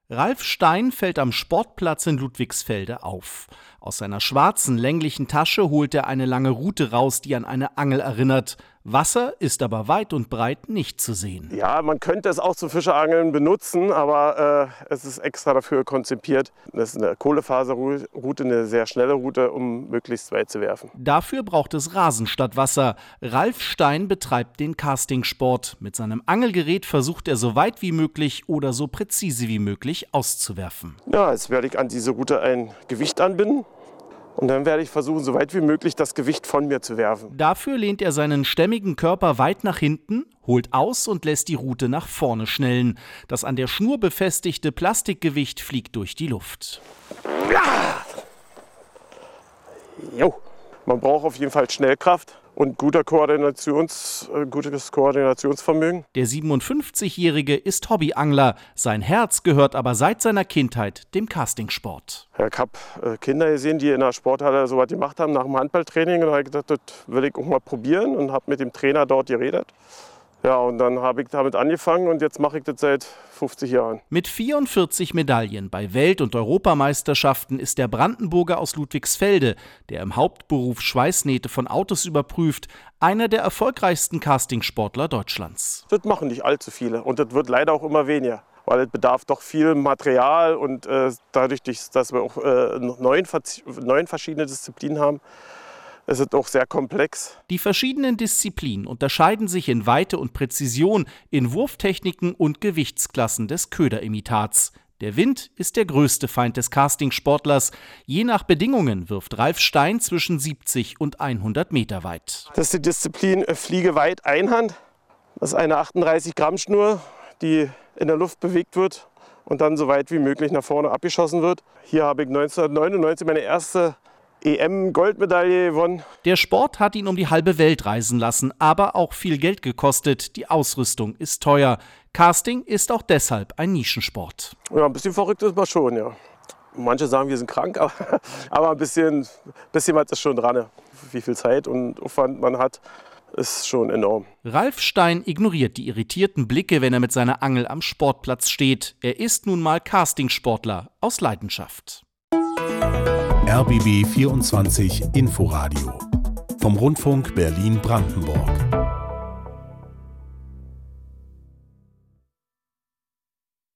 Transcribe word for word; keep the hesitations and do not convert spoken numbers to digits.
Ralf Stein fällt am Sportplatz in Ludwigsfelde auf. Aus seiner schwarzen, länglichen Tasche holt er eine lange Rute raus, die an eine Angel erinnert. Wasser ist aber weit und breit nicht zu sehen. Ja, man könnte es auch zum Fischerangeln benutzen, aber äh, es ist extra dafür konzipiert. Das ist eine Kohlefaserroute, eine sehr schnelle Route, um möglichst weit zu werfen. Dafür braucht es Rasen statt Wasser. Ralf Stein betreibt den Castingsport. Mit seinem Angelgerät versucht er so weit wie möglich oder so präzise wie möglich auszuwerfen. Ja, jetzt werde ich an diese Route ein Gewicht anbinden. Und dann werde ich versuchen, so weit wie möglich das Gewicht von mir zu werfen. Dafür lehnt er seinen stämmigen Körper weit nach hinten, holt aus und lässt die Rute nach vorne schnellen. Das an der Schnur befestigte Plastikgewicht fliegt durch die Luft. Ja! Jo. Man braucht auf jeden Fall Schnellkraft und guter Koordinations, äh, gutes Koordinationsvermögen. Der siebenundfünfzigjährige ist Hobbyangler. Sein Herz gehört aber seit seiner Kindheit dem Castingsport. Ja, ich habe äh, Kinder gesehen, die in der Sporthalle so was gemacht haben nach dem Handballtraining. Und da habe ich gedacht, das will ich auch mal probieren und habe mit dem Trainer dort geredet. Ja, und dann habe ich damit angefangen und jetzt mache ich das seit fünfzig Jahren. Mit vierundvierzig Medaillen bei Welt- und Europameisterschaften ist der Brandenburger aus Ludwigsfelde, der im Hauptberuf Schweißnähte von Autos überprüft, einer der erfolgreichsten Castingsportler Deutschlands. Das machen nicht allzu viele und das wird leider auch immer weniger, weil es bedarf doch viel Material und äh, dadurch, dass wir auch äh, neun, neun verschiedene Disziplinen haben, es ist auch sehr komplex. Die verschiedenen Disziplinen unterscheiden sich in Weite und Präzision, in Wurftechniken und Gewichtsklassen des Köderimitats. Der Wind ist der größte Feind des Castingsportlers. Je nach Bedingungen wirft Ralf Stein zwischen siebzig und hundert Meter weit. Das ist die Disziplin Fliege weit Einhand. Das ist eine achtunddreißig Gramm Schnur, die in der Luft bewegt wird und dann so weit wie möglich nach vorne abgeschossen wird. Hier habe ich neunzehnhundertneunundneunzig meine erste E M-Goldmedaille gewonnen. Der Sport hat ihn um die halbe Welt reisen lassen, aber auch viel Geld gekostet. Die Ausrüstung ist teuer. Casting ist auch deshalb ein Nischensport. Ja, ein bisschen verrückt ist man schon, ja. Manche sagen, wir sind krank, aber, aber ein bisschen, bisschen was ist schon dran. Wie viel Zeit und Aufwand man hat, ist schon enorm. Ralf Stein ignoriert die irritierten Blicke, wenn er mit seiner Angel am Sportplatz steht. Er ist nun mal Castingsportler aus Leidenschaft. R B B vierundzwanzig Inforadio vom Rundfunk Berlin-Brandenburg.